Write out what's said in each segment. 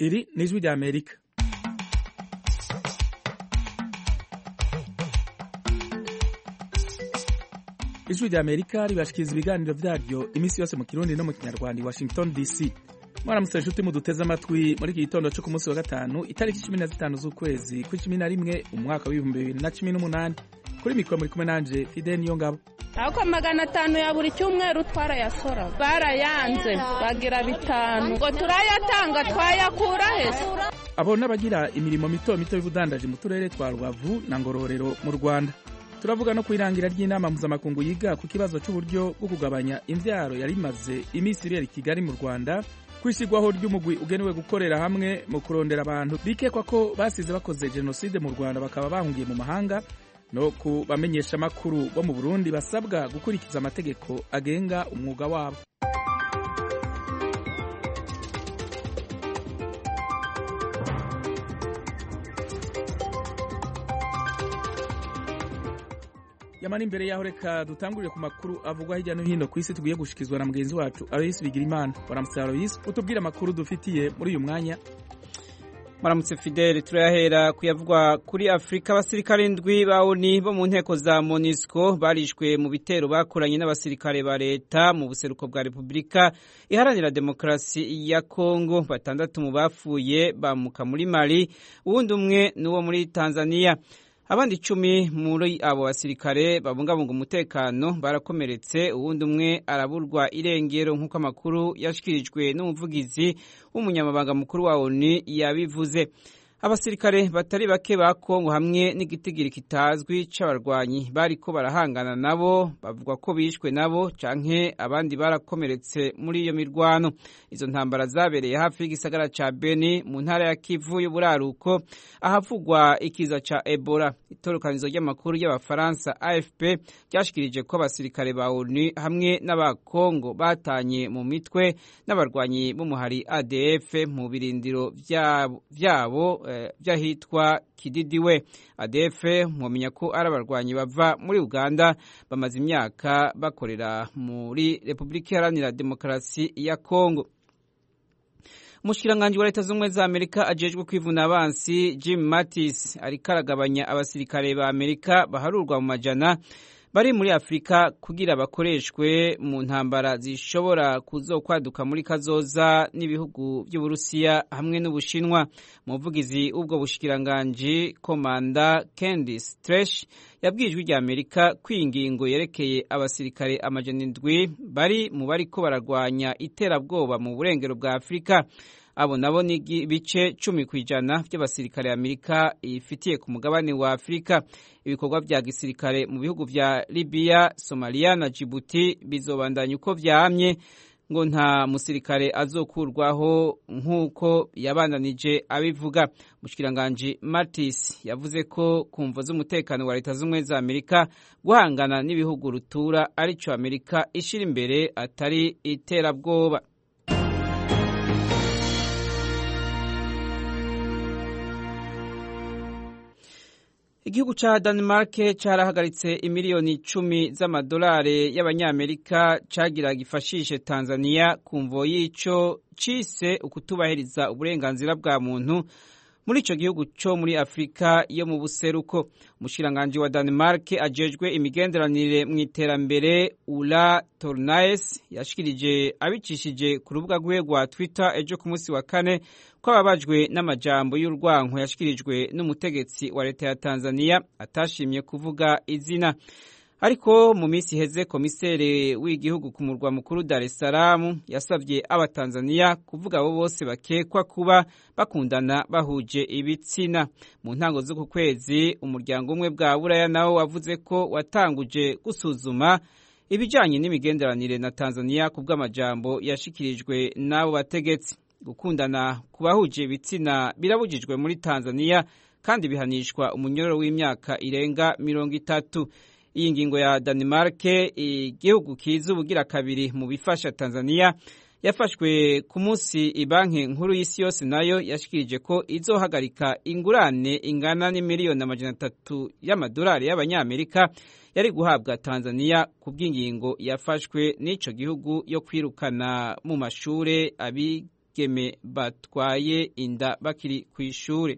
Iri ni ijwi rya Amerika. Ijwi rya Amerika ribashikiriza ibiganiro vyaryo iminsi yose mu Kirundi no mu Kinyarwanda i Washington DC. Mwaramutse nshuti muduteze amatwi muri iki gitondo cyo ku munsi wa gatanu itariki 15 z'ukwezi kwa11 umwaka wa 2018. Kuri mikoro muri kumwe nanje Fidel Niyongabo. Ako 500 ya buri cyumweru twarayasora barayanze bagira 5 ngo turayatanga twayakura hese. Abo nabagira imirimo mito mito y'ubudandaji mu turere twa Rubavu na Ngororero mu Rwanda. Turavuga no kwirangira ry'inama mpuzamakungu yiga ku kibazo cy'uburyo bwo kugabanya imvyaro yari imaze iminsi irera Kigali mu Rwanda, kwishigwaho ry'umugwi ugenewe gukorera hamwe mu kurondera abantu bikekwa ko basize bakoze genocide mu Rwanda bakaba bahungiye mu mahanga, no kubamenyesha makuru bo mu Burundi basabwa gukurikiza amategeko agenga umwuga wabo. Yamani imbere yaho reka dutangurire ku makuru avugwa hirya no hino ku isi tugiye gushikizwa na mugenzi wacu Aloysi Bigirimana. Waramutse Aloysi, utubwira amakuru dufitiye muri uyu mwanya. Maramutse Fidel, turahera kuyavugwa kuri Afrika. Abasirikare 7 ba ONU bo mu nteko za MONUSCO barishwe mu bitero bakoranye n'abasirikare ba leta mu buseruko bwa Republika Iharanira Demokarasi ya Kongo. 6 mu bapfuye bamuka muri Mali, uwundi umwe nuwo muri Tanzania. Abandi 10 muri abo basirikare babungabunga umutekano barakomeretse, uwundi umwe araburwa irengero nk'uko amakuru yashikirijwe n'umuvugizi w'umunyamabanga mukuru wa ONU yabivuze. Abasirikare batari bake ba Kongo hamwe n'igitigiri kitazwi c'abarwanyi bariko barahangana nabo bavuga ko bishwe nabo canke abandi barakomeretse muri iyo mirwano. Izo ntambara zabereye hafi y'igisagara ca Beni mu ntara ya Kivu y'uburaruko ahavugwa ikiza ca Ebola. Itorokanizo ry'amakuru y'Abafaransa AFP ryashikirije ko abasirikare ba ONU hamwe n'abakongo batanye mu mitwe n'abarwanyi b'umuhari ADF mu birindiro vyabo vyahitwa Kididiwe. ADF mwomenya ko ari abarwanyi bava muri Uganda bamaze imyaka bakorera muri Republika Iharanira Demokarasi ya Kongo. Umushikiranganji wa Leta Zunze Ubumwe za Amerika ajejwe kwivuna abansi Jim Mattis ariko aragabanya abasirikare ba Amerika baharurwa mu majana bari muri Afrika kugira bakoreshwe mu ntambara zishobora kuzokwaduka muri kazoza n'ibihugu by'Uburusiya hamwe n'Ubushinwa. Umuvugizi ubwo bushikiranganji Komanda Candice Stresh yabwijwe rya Amerika kwingingo yerekeye abasirikare amajana 7 bari mu bariko baragwanya iterabwoba mu burengero bwa Afrika. Abo nabo ni bice 10% by'abasirikare Amerika ifitiye ku mugabane wa Afrika. Ibikorwa vya gisirikare mu bihugu vya Libya, Somalia na Djibouti bizobandanya uko vyamye, ngo nta musirikare azokurwaho nk'uko yabandanije abivuga. Mushikiranganje Mattis yavuze ko kumva z'umutekano wa Leta Zunze za Amerika guhangana n'ibihugu rutura arico Amerika ishira imbere atari iterabwoba. Igihugu ca Denmark carahagaritse imiliyoni 10 z'amadolari y'abanyamerika cagira gifashishe Tanzania kumvo y'ico cise ukutubahiriza uburenganzira bwa muntu muri ico gihugu co muri Afrika yo mu buseruko. Umushiranganje wa Denmark ajejwe imigenderanire mu iterambere Ulla Tornaes yashikirije abicishije ku rubuga rwe rwa Twitter ejo ku munsi wa kane ko ababajwe n'amajambo y'urwanko yashikirijwe n'umutegetsi wa leta ya Tanzania atashimye kuvuga izina. Ariko mu minsi heze komisere w'igihugu ku murwa mukuru Dar es Salaam yasavye abatanzania kuvuga abo bose bakekwa kuba bakundana bahuje ibitsina. Mu ntango z'uku kwezi umuryango umwe bwa Buraya nawo wavuze ko watanguje gusuzuma ibijanye n'imigenderanire na Tanzania kubw'amajambo yashikirijwe n'abo bategetsi. Gukundana kubahuje ibitsina birabujijwe muri Tanzania kandi bihanishwa umunyororo w'imyaka irenga 30. Iyi ngingo ya Denmark, igihugu kiza ubugira kabiri mu bifasha Tanzania, yafashwe ku munsi ibanki nkuru y'isi yose nayo yashikirije ko izohagarika ingurane ingana n'imiliyoni 300 y'amadolari y'abanyamerika yari guhabwa Tanzania kubw'ingingo yafashwe n'ico gihugu yo kwirukana mu mashure bigeme batwaye inda bakiri ku ishuri.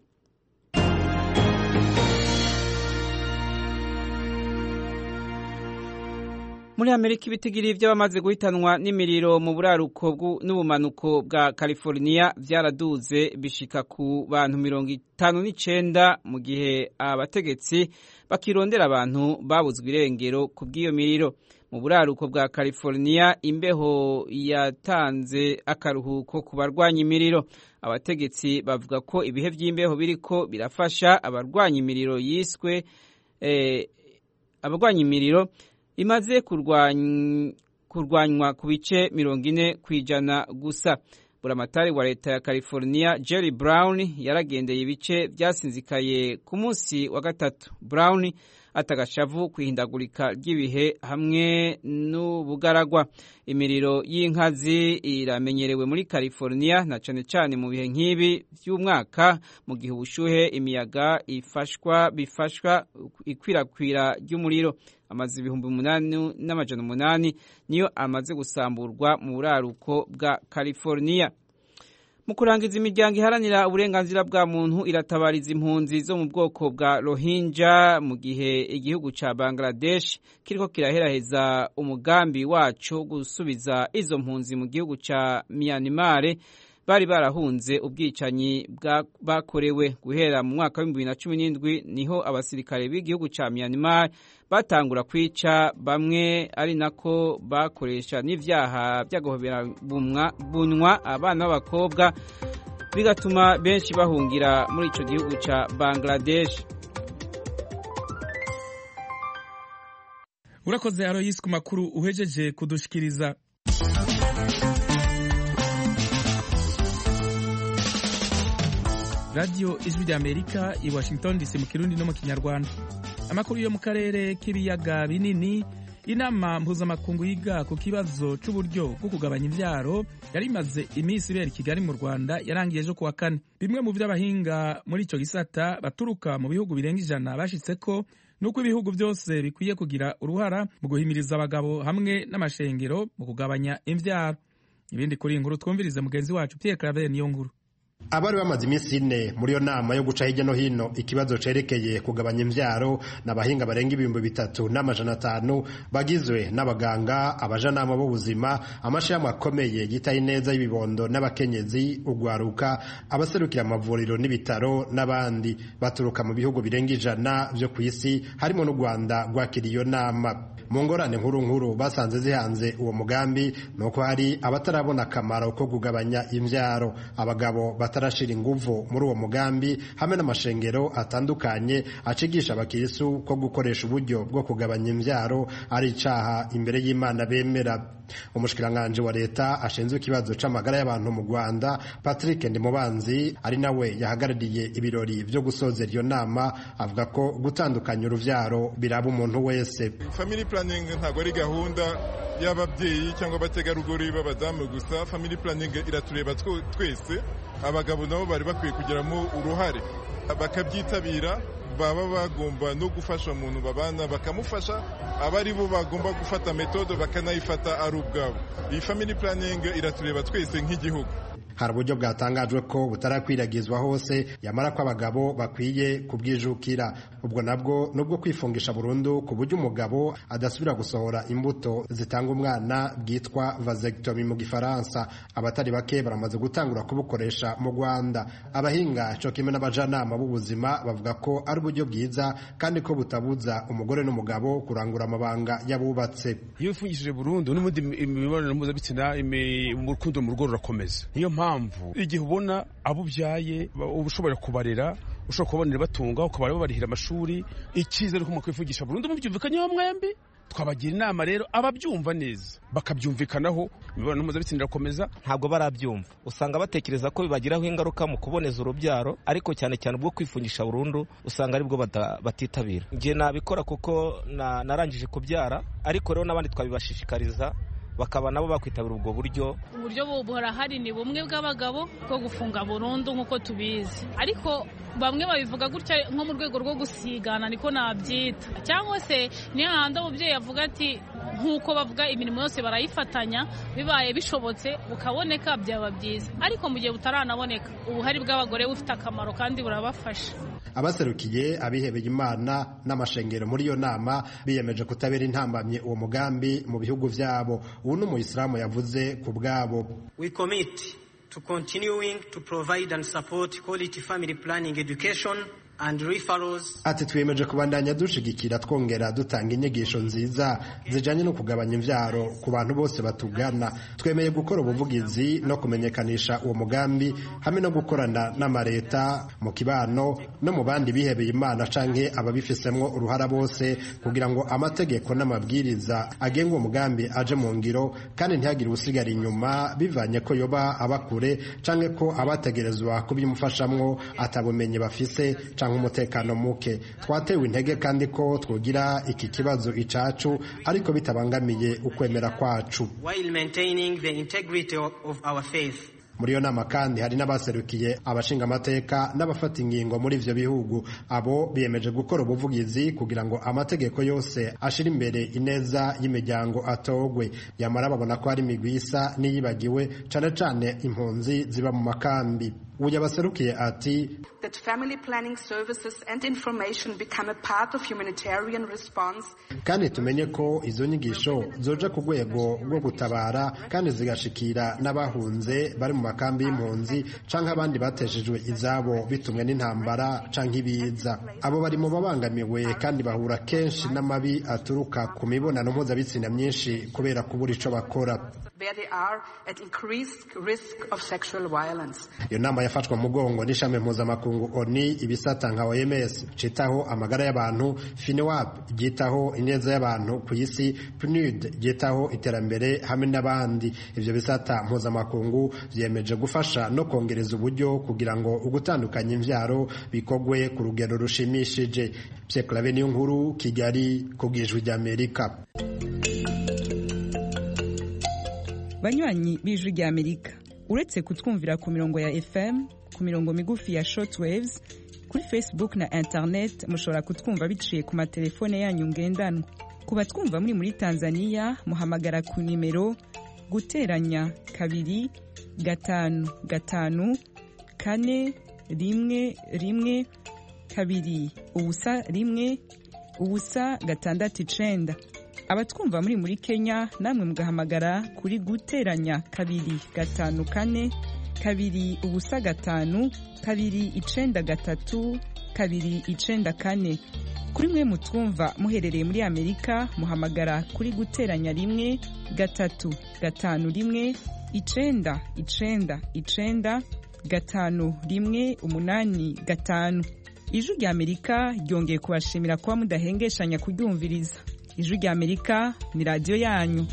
Muri Amerika ibitigiri by'abamaze guhitanwa n'imiriro mu buraruko n'ubumanuko bwa California vyaraduze bishika ku bantu 59 mu gihe abategetsi bakirondera abantu babuzwe irengero ku bw'iyo miriro. Mu buraruko bwa California imbeho yatanze akaruhuko ku barwanya imiriro. Abategetsi bavuga ko ibihe by'imbeho biriko birafasha abarwanya imiriro yiswe abarwanya imiriro imaze kurwanywa ku bice 40% gusa. Buramatari wa leta ya California Jerry Brown yaragendeye ibice byasinzikaye ku munsi wa gatatu. Brown atagashavu kwihindagurika ry'ibihe hamwe n'ubugaragwa. Imiriro y'inkazi iramenyerewe muri California na cane cane mu bihe nk'ibi by'umwaka mu gihe ubushuhe imiyaga bifashwa ikwirakwira ry'umuriro. Amazi 8,800 niyo amaze gusamburwa mu buraruko bwa California. Mu kurangiza imiryango iharanira uburenganzira bwa muntu iratabariza impunzi zo mu bwoko bwa Rohingya mu gihe igihugu ca Bangladesh kiriko kiraheraheza umugambi waco gusubiza izo mpunzi mu gihugu ca Myanmar bari barahunze ubwicanyi bakorewe. Guhera mu mwaka wa 2017 niho abasirikare b'igihugu ca Myanmar batangura kwica bamwe, ari nako bakoresha n'ivyaha by'agahobera bunwa abana b'abakobwa, bigatuma benshi bahungira muri ico gihugu ca Bangladesh. Urakoze Aloysi ku makuru uhejeje kudushikiriza. Radio Ijwi ry'Amerika i Washington DC mu Kirundi no mu Kinyarwanda. Amakuru yo mu karere k'ibiyaga binini, inama mpuzamakungu yiga ku kibazo c'uburyo bwo kugabanya imvyaro yari imaze iminsi ibera i Kigali mu Rwanda yarangiye ejo kuwa kane. Bimwe mu vy'abahinga muri ico gisata baturuka mu bihugu birenga 100 bashitseko nuko ibihugu byose bikwiye kugira uruhara mu guhimiriza abagabo hamwe n'amashengero mu kugabanya imvyaro. Ibindi kuri inkuru twumvirize mugenzi wacu Pierre Claver Niyonkuru. Abari bamaze iminsi 4 muri yo nama yo guca hirya no hino ikibazo cerekeye kugabanya imvyaro n'abahinga barenga 3,500 bagizwe n'abaganga, abajanama b'ubuzima, amashami akomeye yitaye neza y'ibibondo n'abakenyezi, ugwaruka, abaserukira amavuriro n'ibitaro n'abandi baturuka mu bihugu birenga 100 byo kw'isi harimo n'u Rwanda rwakiriye nama. Mu ngorane nkuru basanze zihanze uwo mugambi nuko hari abatarabona akamaro ko kugabanya imvyaro, abagabo batarashira inguvu muri uwo mugambi hamwe n'amashengero atandukanye acigisha abakirisu ko gukoresha uburyo bwo kugabanya imvyaro ari icaha imbere y'Imana bemera. Umushikiranganje wa leta ashinzwe ikibazo c'amagara y'abantu mu Rwanda Patrick Ndimubanzi ari nawe yahagarariye ibirori byo gusozera iyo nama avuga ko gutandukanya uruvyaro biraba umuntu wese. Family planning ntago ari gahunda y'ababyeyi cyangwa abategarugori b'abadamu gusa. Family planning iratureba twese, abagabo nabo bari bakwiye kugiramo uruhare bakabyitabira. Baba bagomba no gufasha umuntu babana bakamufasha, abari bo bagomba gufata metode bakanayifata ari ubwabo. Iyi family planning iratureba twese nk'igihugu. Hari uburyo bwatangajwe ko butarakwiragizwa hose yamara ko abagabo bakwiye kubwijukira. Ubwo nabwo nubwo kwifungisha burundu ku buryo umugabo adasubira gusohora imbuto zitanga umwana bwitwa vasectomy mu Gifaransa. Abatari bake baramaze gutangura kubukoresha mu Rwanda. Abahinga cyo kimwe n'abajanama b'ubuzima bavuga ko ari uburyo bwiza kandi ko butabuza umugore n'umugabo kurangura amabanga yabubatse. Iyo ufungishije burundu n'umundi imibonano mpuzabitsina mu rukundo mu rugo rurakomeza. Niyo mpamvu igihe ubona abo ubyaye ushobora kubarera, ushobora kubonera batunga, ukabara babarihira amashuri, icyizere ko mukwifungisha burundu mubyumvikanyeho mwembi. Twabagira inama rero ababyumva neza bakabyumvikanaho, imibonano mpuzabitsina irakomeza. Ntabwo barabyumva, usanga batekereza ko bibagiraho ingaruka mu kuboneza urubyaro, ariko cyane cyane ubwo kwifungisha burundu usanga aribwo batitabira. Ngiye nabikora kuko narangije kubyara, ariko rero n'abandi twabibashishikariza bakaba nabo bakwitabira ubwo buryo. Uburyo burahari ni bumwe bw'abagabo bwo gufunga burundu nk'uko tubizi, ariko bamwe babivuga gutya nko mu rwego rwo gusigana, niko nabyita. Cyangwa se ni hahandi umubyeyi avuga ati nk'uko bavuga imirimo yose barayifatanya, bibaye bishobotse bukaboneka byaba byiza, ariko mu gihe butaranaboneka ubuhari bw'abagore bufite akamaro kandi burabafasha. Abaserukiye abihebeye Imana n'amashengero muri iyo nama biyemeje kutabera intambamye uwo mugambi mu bihugu vyabo. Ubu n'umuyisilamu yavuze ku bwabo. We commit to continuing to provide and support quality family planning education and referrals. Ati twiyemeje kubandanya dushigikira twongera dutanga inyigisho nziza zijanye no kugabanya imvyaro ku bantu bose batugana. Twemeye gukora ubuvugizi no kumenyekanisha uwo mugambi hamwe no gukorana n'amareta mu kibano no mu bandi bihebeye Imana canke ababifisemwo uruhara bose kugira ngo amategeko n'amabwiriza agenga uwo mugambi aje mu ngiro kandi ntihagire usigara inyuma bivanye ko yoba abakure canke ko abategerezwa kubyimufashamwo atabumenye bafise umutekano muke. Twatewe intege kandi ko twogira iki kibazo icacu ariko bitabangamiye ukwemera kwacu. While maintaining the integrity of our faith. Muri iyo nama kandi hari n'abaserukiye abashinga amateka n'abafata ingingo muri ivyo bihugu. Abo biyemeje gukora ubuvugizi kugira ngo amategeko yose ashira imbere ineza y'imiryango atogwe. Yamara babona ko hari imigwi isa niyibagiwe cane cane impunzi ziba mu makambi. Uya baserukiye ati that family planning services and information become a part of humanitarian response. Kandi tumenye ko izo nyigisho zoja ku rwego rwo gutabara kandi zigashikira n'abahunze bari mu makambi y'impunzi canke abandi bateshejwe izabo bitumwe n'intambara canke ibiza. Abo bari mu babangamiwe kandi bahura kenshi n'amabi aturuka ku mibonano mpuzabitsina myinshi kubera kubura ico bakora. Where they are at increased risk of sexual violence. Iyo nama yafashwe mugongo n'ishami mpuzamakungu ONU, ibisata nka OMS citaho amagara y'abantu, FINWAP gitaho ineza y'abantu ku isi, PNUD gitaho iterambere hamwe n'abandi. Ivyo bisata mpuzamakungu vyemeje gufasha no kongereza uburyo kugira ngo ugutandukanya imvyaro bikogwe ku rugero rushimishije. Pierre Claver Niyonkuru, Kigali, kubw'Ijwi ry'Amerika. Banywanyi b'Ijwi ry'Amerika, uretse kutwumvira ku mirongo ya FM, ku mirongo migufi ya shortwaves, kuri Facebook na internet mushobora kutwumva biciye ku matelefone yanyu ngendanwa. Kuba twumva muri Tanzania muhamagara ku nimero guteranya 2 5 5 4 1 1 2 ubusa 1 ubusa 6 Abatwumva muri Kenya namwe mugahamagara kuri guteranya 2 5 4 2 ubusa 5 2 9 3 2 9 4. Kuri mwe mutwumva muherereye muri Amerika muhamagara kuri guteranya 1 3 5 1 9 9 9 5 1 8 5. Ijwi ry'Amerika ryongeye kubashimira kuba mudahengeshanya kuryumviriza. Ijwi ry'Amerika ni radio yanyu.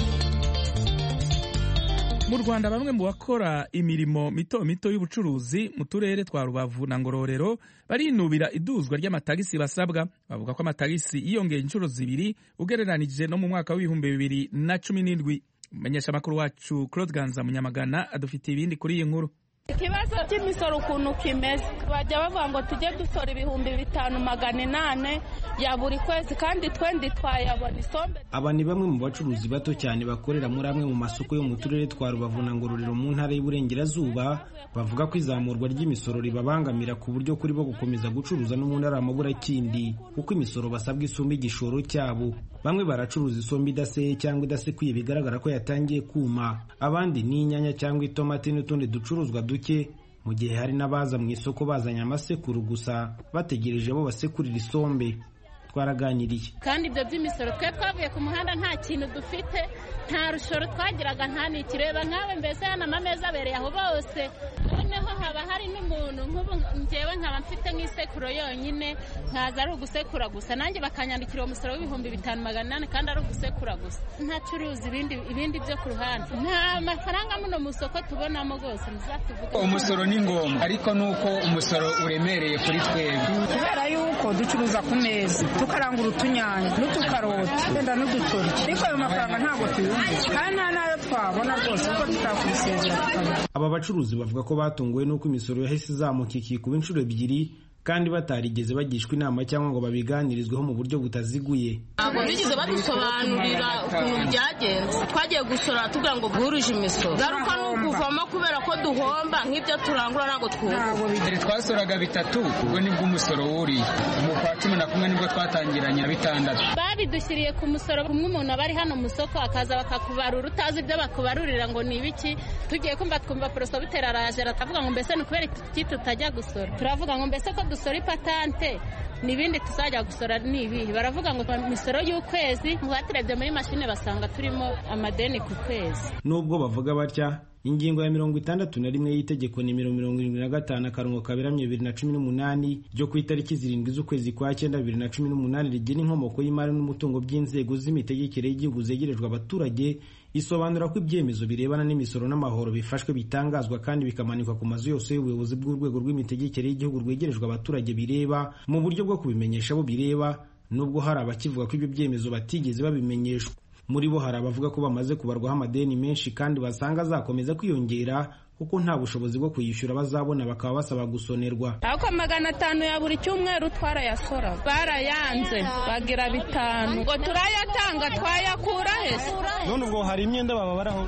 Mu Rwanda bamwe mu bakora imirimo mito mito y'ubucuruzi mu turere twa Rubavu na Ngororero barinubira iduzwa ry'amatagisi basabwa. Bavuga ko amatagisi yiyongeye inshuro 2 ugereranije no mu mwaka wa 2017. Menyesha makuru wacu Claude Ganza Munyamagana adufite ibindi kuri iyi nkuru. Ikibazo cy'imisoro ukuntu kimeze, bajya bavuga ngo tujye dusora 5,800 ya buri kwezi kandi twendi twayabona isombe. Aba ni bamwe mu bacuruzi bato cyane bakorera muri amwe mu masoko yo mu turere twa Rubavu na Ngororero mu ntara y'Iburengerazuba, bavuga ko izamurwa ry'imisoro ribabangamira ku buryo kuri bo gukomeza gucuruza no mu ntara y'Amaburakindi kuko imisoro basabwa isumba igishoro cyabo. Bamwe baracuruza isombe idaseye cyangwa idasekuye bigaragara ko yatangiye kuma, abandi ni inyanya cyangwa itomati n'utundi ducuruzwa duke, mu gihe hari n'abaza mu isoko bazanye amasekuru gusa bategereje bo basekurira isombe. Twaraganiriye kandi ibyo by'imisoro twe twavuye ku muhanda nta kintu dufite, nta rushoro twagiraga, nta nikireba nkawe mbese yana amameza abereye aho bose. Noneho haba hari n'umuntu nk'ubu njyewe nkaba mfite nk'isekuro yonyine nkaza ari ugusekura gusa, nanjye bakanyandikira umusoro w'5,800 kandi ari ugusekura gusa, ntacuruza ibindi byo ku ruhande, nta mafaranga muno mu soko tubonamo rwose. Muzatuvuga umusoro ni ngombwa ariko nuko umusoro uremereye kuri twebwe kubera yuko ducuruza ku meza tukarangura utunyanya n'utukaroti wenda n'udutori, ariko ayo mafaranga ntabwo tuyumva kandi nta nayo twabona rwose kuko tutakwisezera. Aba bacuruzi bavuga ko batunguwe n'uko imisoro yahise izamuka ikikuba inshuro 2 kandi batarigeze bagishwa inama cyangwa ngo babiganirizweho mu buryo butaziguye. Ntabwo bigeze badusobanurira ukuntu byagenze. Twagiye gusora tugira ngo guhurije imisoro, garuka n'ukuvamo kubera ko duhomba nk'ibyo turangura ntabwo twumva. Twasoraga 3 ubwo nibwo umusoro wuriye mu kwa 11 nibwo twatangiranye na 6. Babidushyiriye ku musoro kumwe umuntu abari hano mu soko akaza bakakubarura utazi ibyo bakubarurira ngo ni ibiki. Tugiye twumva poroso bitera araje atavuga ngo mbese ni kubera iki tutajya gusora. Turavuga ngo mbese ko dusora ipatante nibindi tuzajya gusora nibihe. Baravuga ngo imisoro y'ukwezi mwatirebye muri mashine basanga turimo amadeni ku kwezi. Nubwo bavuga batya, ingingo ya 61 y'itegeko nimero 75 akarongo kaberamye 2018 ryo ku itariki 7 z'ukwezi kwa 9 2018 rigena inkomoko y'imari n'umutungo by'inzego z'imitegekere y'igihugu zegerejwe abaturage, isobanura ko ibyemezo birebana n'imisoro n'amahoro bifashwe bitangazwa kandi bikamanikwa ku mazu yose y'ubuyobozi bw'urwego rw'imitegekere y'igihugu rwegerejwe abaturage bireba mu buryo bwo kubimenyesha abo bireba, nubwo hari abakivuga ko ibyo byemezo batigeze babimenyeshwa. Muri bo hari abavuga ko bamaze kubarwaho amadeni menshi kandi basanga azakomeza kwiyongera kuko nta bushobozi bwo kuyishyura bazabona, bakaba basaba gusonerwa. Ako 500 ya buri cyumweru twarayasora barayanze bagira 5 ngo turayatanga twayakura hese. None ubwo hari imyenda bababaraho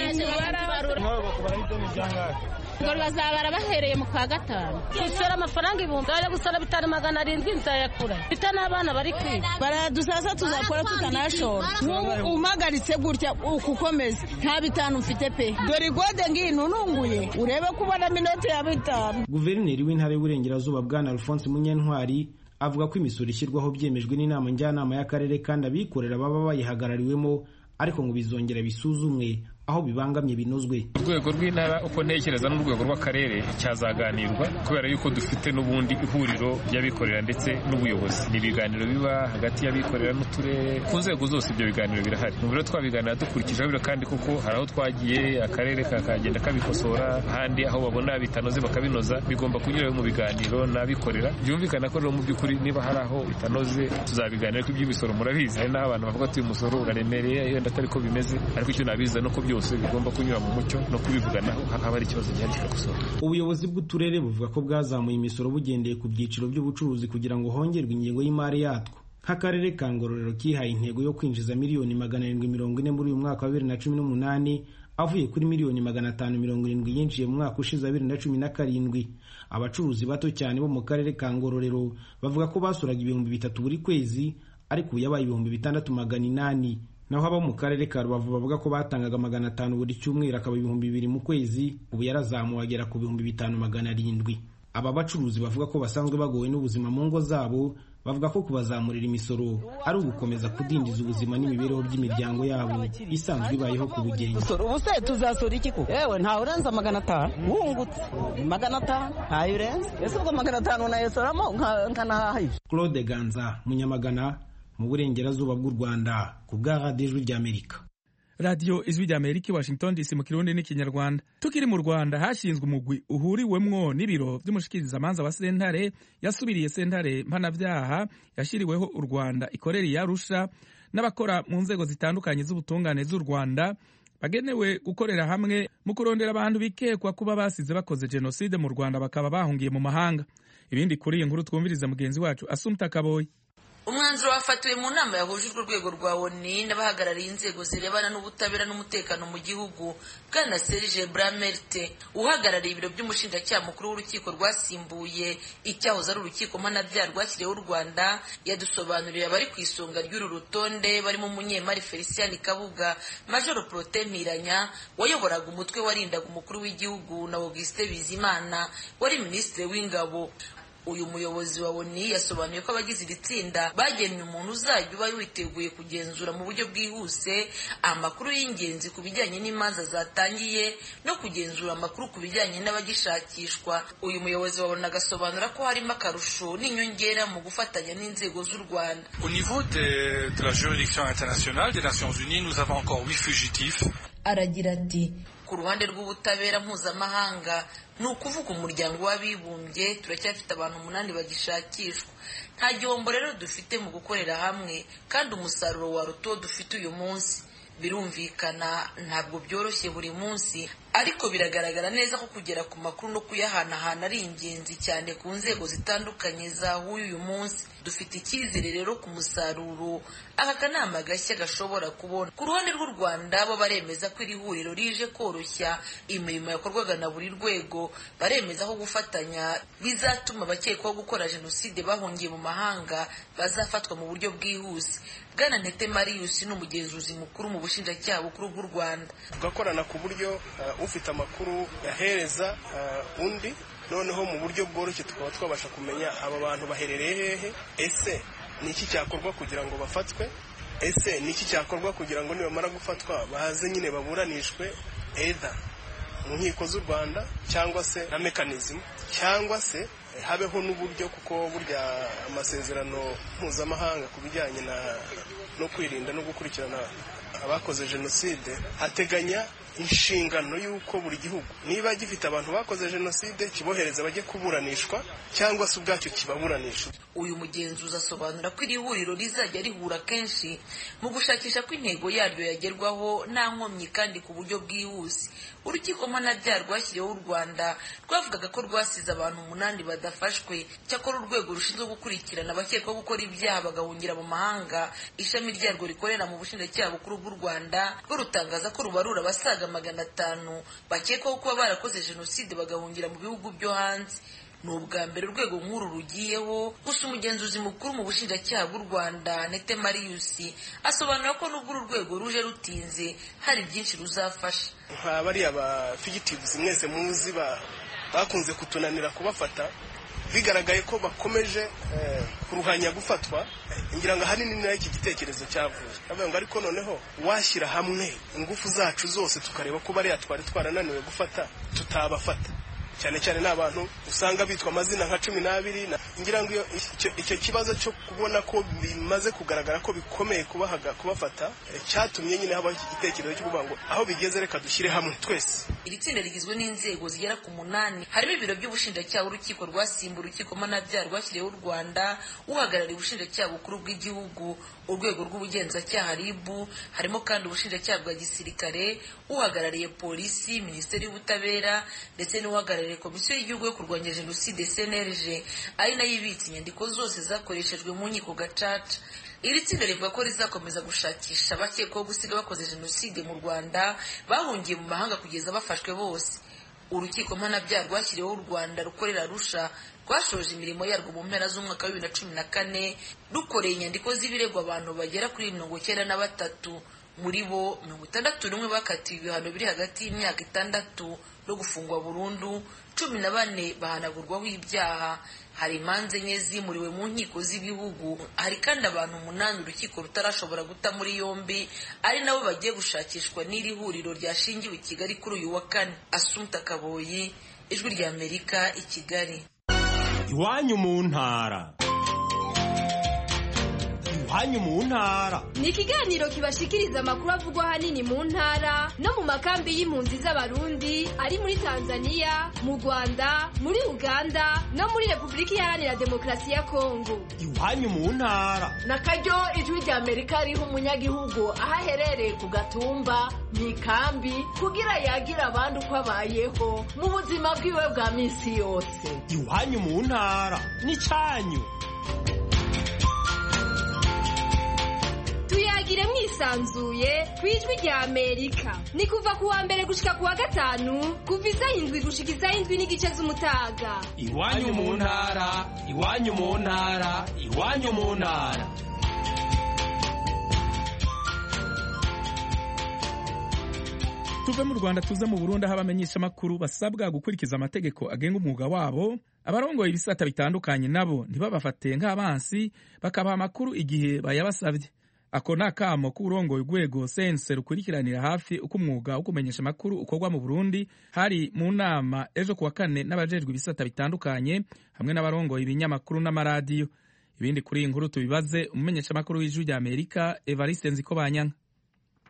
ngo bazabara bahereye mu kwa 5. Gusora amafaranga 1000 gusora 5700 nzayakura. Bita n'abana bari kwiga. Baradusasa tuzakora tutanashora. Umagaritse gutya ukukomeza nta 5 mfite pe. Dore gode ngino nunguye urebe kubona minota ya 5. Guverineri w'intara y'Uburengerazuba Bwana Alphonse Munyentwari avuga ko imisoro ishyirwaho byemejwe n'inama njyanama y'akarere kandi abikorera baba bayihagarariwemo, ariko ngo bizongera bisuzumwe aho bibangamye binozwe. Urwego rw'intara uko ntekereza n'urwego rw'akarere cyazaganirwa kubera yuko dufite n'ubundi ihuriro ry'abikorera ndetse n'ubuyobozi. Ni ibiganiro biba hagati y'abikorera n'uturere ku nzego zose, ibyo biganiro birahari. Mu biro twabiganira dukurikije biro kandi kuko hari aho twagiye akarere kakagenda kabikosora, ahandi aho babona bitanoze bakabinoza, bigomba kunyura mu biganiro n'abikorera. Byumvikana ko rero mu by'ukuri niba hari aho bitanoze tuzabiganira ko iby'ibisoro murabizi, hari n'abantu bavuga ati uyu musoro uraremereye yenda atari ko bimeze, ariko icyo nabiza nuko byose bigomba kunyura mu mucyo no kubivuganaho hakaba ari ikibazo gihari kikagusora. Ubuyobozi bw'uturere buvuga ko bwazamuye imisoro bugendeye ku byiciro by'ubucuruzi kugira ngo hongerwe ingengo y'imari yatwo. Nk'akarere ka Ngororero kihaye intego yo kwinjiza miliyoni 740 muri uyu mwaka wa 2018 avuye kuri miliyoni 570 yinjiye mu mwaka ushize 2017. Abacuruzi bato cyane bo mu karere ka Ngororero bavuga ko basuraga 3,000 buri kwezi, ariko ubu yabaye 6,800. Naho abo mu karere ka Rubavu bavuga ko batangaga 500 buri cyumweru akaba 2,000 mu kwezi, ubu yarazamuwe agera ku 5,700. Aba bacuruzi bavuga ko basanzwe bagowe n'ubuzima mu ngo zabo, bavuga ko kubazamurira imisoro ari ugukomeza kudindiza ubuzima n'imibereho by'imiryango yabo isanzwe ibayeho ku bugenge. Ubuse tuzasora iki ko? Ewe nta urenza 500 wungutse 500 nta urenza. Ese ubwo 500 nayesoramo nkanahaye. Claude Ganza, Munyamagana, mu Burengerazuba bw'u Rwanda, ku bwa Radio Ijwi ry'Amerika. Radio Ijwi ry'Amerika, Washington DC, mu Kirundi n'Ikinyarwanda. Tukiri mu Rwanda, hashinzwe umugwi uhuriwemwo n'ibiro by'umushikirizamanza wa sentare yasubiriye sentare mpanavyaha yashiriweho u Rwanda ikorera i Arusha n'abakora mu nzego zitandukanye z'ubutungane z'u Rwanda bagenewe gukorera hamwe mu kurondera abantu bikekwa kuba basize bakoze genocide mu Rwanda bakaba bahungiye mu mahanga. Ibindi kuri iyi nkuru twumviriza mugenzi wacu Assumpta Kaboyi. Umwanzuro wafatiwe mu nama yahujijwe urwego rwa ONU n'abahagarariye inzego zirebana n'ubutabera n'umutekano mu gihugu. Bwana Serge Bramerte uhagarariye ibiro by'umushinjacyaha mukuru w'urukiko rwasimbuye icyahoze ari urukiko mpanabyaha rwashyiriweho u Rwanda, yadusobanuriye abari ku isonga ry'uru rutonde barimo Munyemari Felicien Kabuga, Major Protais Mpiranya wayoboraga umutwe warindaga umukuru w'igihugu, na Augustin Bizimana wari minisitiri w'ingabo. Uyu muyobozi wa ONU yasobanuye ko abagize iri tsinda bagennye umuntu uzajya uba witeguye kugenzura mu buryo bwihuse amakuru y'ingenzi ku bijyanye n'imanza zatangiye no kugenzura amakuru ku bijyanye n'abagishakishwa. Uyu muyobozi wa ONU agasobanura ko harimo akarusho n'inyongera mu gufatanya n'inzego z'u Rwanda. Au niveau de la juridiction internationale des Nations Unies, nous avons encore 8 fugitifs. Aragira ati ku ruhande rw'ubutabera mpuzamahanga, ni ukuvuga umuryango w'abibumbye, turacyafite abantu 8 bagishakishwa. Nta gihombo rero dufite mu gukorera hamwe, kandi umusaruro wa ruto dufite uyu munsi. Birumvikana ntabwo byoroshye buri munsi, ariko biragaragara neza ko kugera ku makuru no kuyahanahana ari ingenzi cyane ku nzego zitandukanye zahuye uyu munsi. Dufite icyizere rero ku musaruro aka kanama gashya gashobora kubona. Ku ruhande rw'u Rwanda bo baremeza ko iri huriro rije koroshya imirimo yakorwaga na buri rwego, baremeza ko gufatanya bizatuma abakekwaho gukora jenoside bahungiye mu mahanga bazafatwa mu buryo bwihuse. Bwana Ntete Marius ni umugenzuzi mukuru mu bushinjacyaha bukuru bw'u Rwanda. Tugakorana ku buryo ufite amakuru yahereza undi, noneho mu buryo bworoshye tukaba twabasha kumenya aba bantu baherereye hehe, ese ni iki cyakorwa kugira ngo bafatwe, ese ni iki cyakorwa kugira ngo nibamara gufatwa baze nyine baburanishwe either mu nkiko z'u Rwanda cyangwa se na mekanizmu, cyangwa se habeho n'uburyo, kuko burya amasezerano mpuzamahanga ku bijyanye no kwirinda no gukurikirana abakoze jenoside ateganya inshingano y'uko buri gihugu niba gifite abantu bakoze jenoside kibohereza bajye kuburanishwa cyangwa se ubwacyo kibaburanisha. Uyu mugenzuzi asobanura ko iri huriro rizajya rihura kenshi mu gushakisha ko intego yaryo yagerwaho nta nkomyi kandi ku buryo bwihuse. Urukiko mpanabyaha rwashyiriweho u Rwanda rwavugaga ko rwasize abantu 8 badafashwe, cyakora urwego rushinzwe gukurikirana abakekwaho gukora ibyaha bagahungira mu mahanga ishami ryarwo rikorera mu bushinjacyaha bukuru bw'u Rwanda rwo rutangaza ko rubarura abasaga 500 bakekwaho kuba barakoze jenoside bagahungira mu bihugu byo hanze. Ni ubwa mbere urwego nkuru rugiyeho, gusa umugenzuzi mukuru mu bushinjacyaha bw'u Rwanda Ntete Marius asobanura ko nubwo uru rwego ruje rutinze hari byinshi ruzafasha. Bari aba fugitives mwese muzi bakunze kutunanira kubafata, bigaragaye ko bakomeje kuruhanya gufatwa, ngira ngo ahanini ni iki gitekerezo cyavuye. Avuga ngo ariko noneho washyira hamwe ingufu zacu zose tukareba ko bari twari twarananiwe gufata tutabafata, cyane cyane n'abantu usanga bitwa amazina nka 12. Ngira ngo icyo kibazo cyo kubona ko bimaze kugaragara ko bikomeye kubafata cyatumye nyine habaho iki gitekerezo cyo kuvuga ngo aho bigeze reka dushyire hamwe twese. Iri tsinda rigizwe n'inzego zigera ku 8, harimo ibiro by'ubushinjacyaha, urukiko rwasimbuye urukiko mpanabyaha rwashyiriweho u Rwanda, uhagarariye ubushinjacyaha bukuru bw'igihugu, urwego rw'ubugenzacyaha RIB, harimo kandi ubushinjacyaha bwa gisirikare, uhagarariye polisi, minisiteri y'ubutabera ndetse n'uhagarariye komisiyo y'igihugu yo kurwanya jenoside CNLG, ari nayo ibitse inyandiko zose zakoreshejwe mu nkiko gacaca. Iri tsinda rivuga ko rizakomeza gushakisha abakekwaho gusiga bakoze jenoside mu Rwanda bahungiye mu mahanga kugeza bafashwe bose. Urukiko mpanabyaha rwashyiriweho u Rwanda rukorera Arusha rwashoje imirimo yarwo mu mpera z'umwaka wa 2014 rukoreye inyandiko z'ibirego abantu bagera kuri 93, muri bo 61 bakatiwe ibihano biri hagati y'imyaka 6 no gufungwa burundu, 14 bahanagurwaho ibyaha. Hari imanza 4 zimuriwe mu nkiko z'ibihugu, hari kandi abantu 8 urukiko rutarashobora guta muri yombi ari nabo bagiye gushakishwa n'iri huriro ryashingiwe i Kigali kuri uyu wa 4. Assumpta Kaboyi, Ijwi rya Amerika, i Kigali. Iwanyu mu ntara. Iwanyu mu ntara ni ikiganiro kibashikiriza amakuru avugwa ahanini mu ntara no mu makambi y'impunzi z'abarundi ari muri Tanzania, mu Rwanda, muri Uganda no muri Repubulika Iharanira Demokarasi ya Kongo. Iwanyu mu ntara nakaryo Ijwi rya Amerika riha umunyagihugu aho aherereye ku gatumba mu ikambi kugira yagira abandi uko abayeho mu buzima bwiwe bwa minsi yose. Iwanyu mu ntara ni cyanyu. Tuyagire mwisanzuye kwijwi rya Amerika. Ni kuva kuwa mbere gushika kuwa 5 kuva 7 gushika 7:30 z'umutaga. Iwanyu mu ntara, iwanyu mu ntara, iwanyu mu ntara. Tuve mu Rwanda tuze mu Burundi aho abamenyesha makuru basabwa gukurikiza amategeko agenga umwuga wabo. Abarongoye ibisata bitandukanye nabo ntibabafate nk'abansi, bakabaha amakuru igihe bayabasabye. Ako nakamo k'urongoye urwego sense rukurikiranira hafi uko umwuga wo kumenyesha makuru ukorwa mu Burundi hari mu nama ejo kuwa 4 n'abajejwe ibisata bitandukanye hamwe n'abarongoye ibinyamakuru n'amaradiyo. Ibindi kuri inkuru tubibaze umumenyesha makuru w'Ijwi rya Amerika Evariste Nzikobanyanka.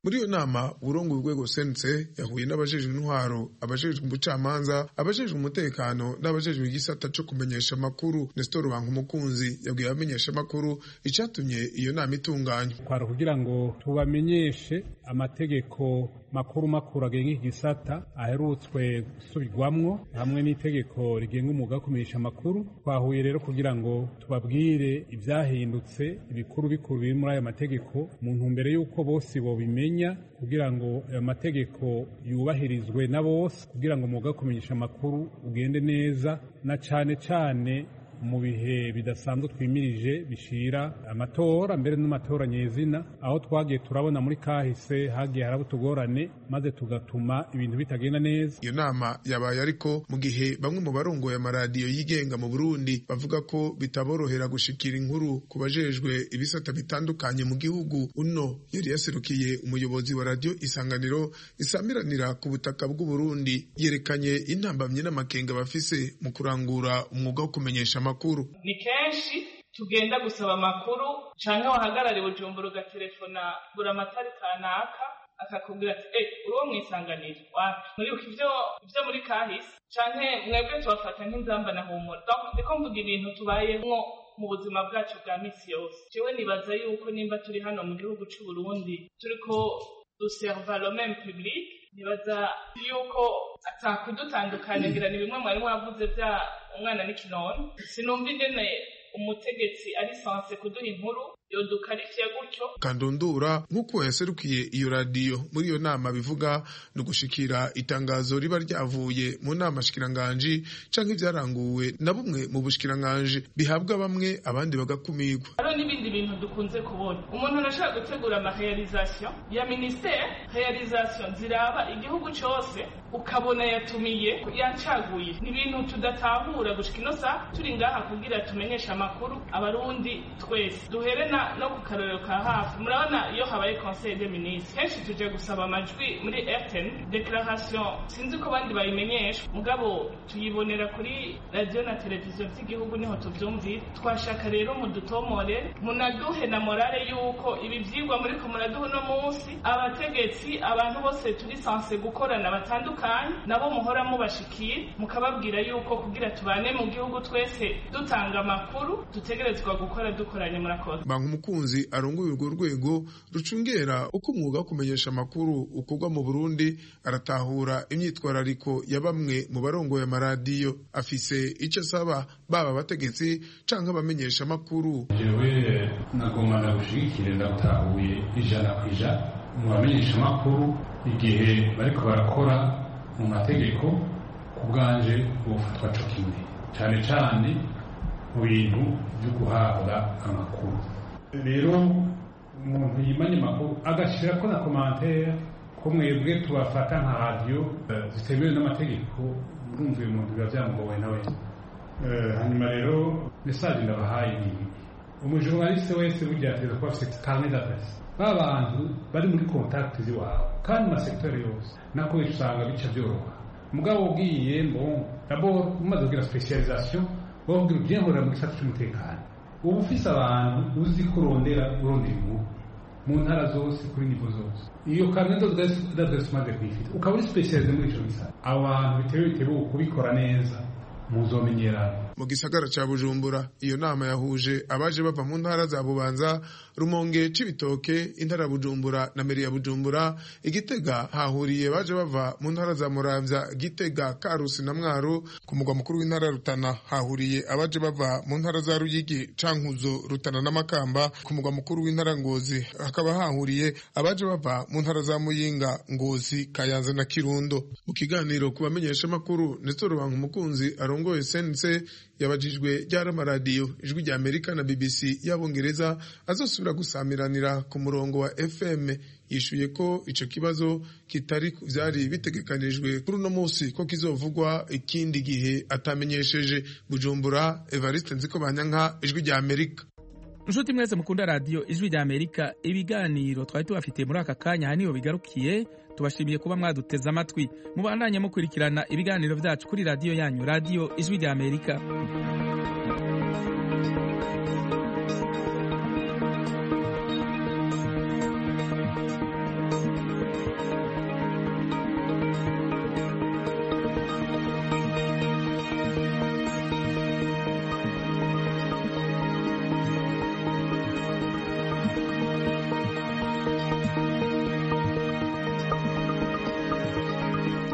muri iyo nama urongoye urwego sense yahuye n'abajejwe intwaro, abajejwe ubucamanza, abajejwe umutekano n'abajejwe igisata cyo kumenyesha amakuru. Nestor Bankumukunzi yabwiye abamenyesha amakuru icatumye iyo nama itunganywa kwara kugira ngo tubamenyeshe amategeko makuru agenga igisata aherutswe gusubirwamwo hamwe n'itegeko rigenga umwuga wo kumenyesha amakuru. Twahuye rero kugira ngo tubabwire ivyahindutse ibikuru biri muri ayo mategeko mu ntumbero y'uko bose bobimenya kugira ngo ayo mategeko yubahirizwe na bose kugira ngo umwuga wo kumenyesha amakuru ugende neza na cane mu bihe bidasanzwe twimirije bishira amatora mbere n'amatora nyezina aho twagiye turabona muri kahise hagiye haraba utugorane maze tugatuma ibintu bitagenda neza. Iyo nama yabaye ariko mu gihe bamwe mu barongoye amaradiyo yigenga mu Burundi bavuga ko bitaborohera gushikira inkuru ku bajejwe ibisata bitandukanye mu gihugu. Uno yari yaserukiye umuyobozi wa radio Isanganiro isamiranira ku butaka bw'u Burundi yerekanye intambamye n'amakenga bafise mu kurangura umwuga wo kumenyesha makuru. Ni kenshi tugenda gusaba amakuru canke wahagarare Bujumbura ugaterefona buramatari kanaka akakubwira ati uwo mwisanganira wapi muribuka ivyo muri kahise canke mwebwe tubafata nk'inzamba na humura. Donc ndiko mvuga ibintu tubayemwo mu buzima bwacu bwa misi yose. Jewe nibaza yuko nimba turi hano mu gihugu c'u Burundi turiko duserva le même public, nibaza yuko atakudutandukanya ngira ni bimwe mwari mwavuze vya umwana n'ikinono. Sinumva ingene umutegetsi ari sanse kuduha inkuru yodukarifiye gutyo. Kandundura nk'uko yaserukiye iyo radiyo muri iyo nama bivuga no gushikira itangazo riba ryavuye mu nama shikiranganji canke ivyaranguwe na bumwe mu bushikiranganji bihabwa bamwe abandi bagakumirwa. Haro n'ibindi bintu dukunze kubona umuntu arashaka gutegura amarealisation ya ministere, realisation ziraba igihugu cose ukabona yatumiye yancaguye. Ni ibintu tudatahura gushika ino saa turi ngaha kugira tumenyesha amakuru abarundi twese. Duherena no ku karorero ka hafi murabona iyo habaye conseil des ministres kenshi tuje gusaba amajwi muri RTN declaration sinzi ko bandi bayimenyesha mugabo tuyibonera kuri radio na televiziyo by'igihugu niho tuvyumvira. Twashaka rero mudutomore munaduhe na morale yuko ibi vyigwa muri ko muraduha no munsi abategetsi abantu bose turi sanse gukorana batandukanye nabo muhora mubashikiye mukababwira yuko kugira tubane mu gihugu twese dutanga amakuru dutegerezwa gukora dukoranye. Murakoze. Umukunzi arongoye urwo rwego rucungera uko umwuga wo kumenyesha amakuru ukorwa mu Burundi aratahura imyitwarariko ya bamwe mu barongoye amaradiyo. Afise icyo asaba baba abategetsi canke abamenyesha amakuru. Jewe nagomba gushigikira ndatahuye 100% mu bamenyesha amakuru igihe bariko barakora mu mategeko kubwanje ufatwa co kimwe cane mu bintu byo guhabwa amakuru. Rero umuntu yimanye amakuru agashira ko na commentaire ko mwebwe tubafata nka radio zitemewe n'amategeko urumva uyu muntu biba byamugoye nawe. Hanyuma rero message ndabahaye ni umujournaliste wese burya ateza kuba afite carnet d'adresse b'abantu bari muri contact ziwawe kandi mu secteur yose nako usanga bica byoroha. Mugabo ugiye d'abord umaze kugira specialisation wabwira byemura mu gisata cy'umutekano ubu ufise abantu uzi kurondera inkuru mu ntara zose kuri nivo zose. Iyo carnet d'adresse umaze kuyifite ukaba uri specialize muri ico gisata abantu bitewe kubikora neza muzomenyerana. Mu gisagara ca Bujumbura iyo nama yahuje abaje bava mu ntara za Bubanza, Rumonge, Cibitoke, intara Bujumbura na meri ya Bujumbura. Igitega hahuriye baje bava mu ntara za Muramvya, Gitega, Karusi na Mwaro. Ku mugwa mukuru w'intara Rutana hahuriye abaje bava mu ntara za Ruyigi, Cankuzo, Rutana na Makamba. Ku mugwa mukuru w'intara Ngozi hakaba hahuriye abaje bava mu ntara za Muyinga, Ngozi, Kayanza na Kirundo. Mu kiganiro kubamenyesha makuru Nestor Bankumukunzi arongoye sense yabajijwe ryari amaradiyo Ijwi rya Amerika na BBC y'Abongereza azosubira gusamiranira ku murongo wa FM. Yishuye ko ico kibazo kitari vyari bitegekanijwe kuri uno munsi ko kizovugwa ikindi gihe atamenyesheje. Bujumbura, Evariste Nzikobanyanka, Ijwi rya Amerika. Nshuti mwese mukunda radio Ijwi rya Amerika, ibiganiro twari tubafitiye muri aka kanya haniho bigarukiye. Tubashimiye kuba mwaduteze amatwi. Mubandanye mukurikirana ibiganiro vyacu kuri radio yanyu, Radio Ijwi rya Amerika.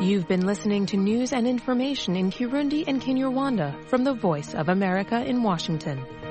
You've been listening to news and information in Kirundi and Kinyarwanda from the Voice of America in Washington.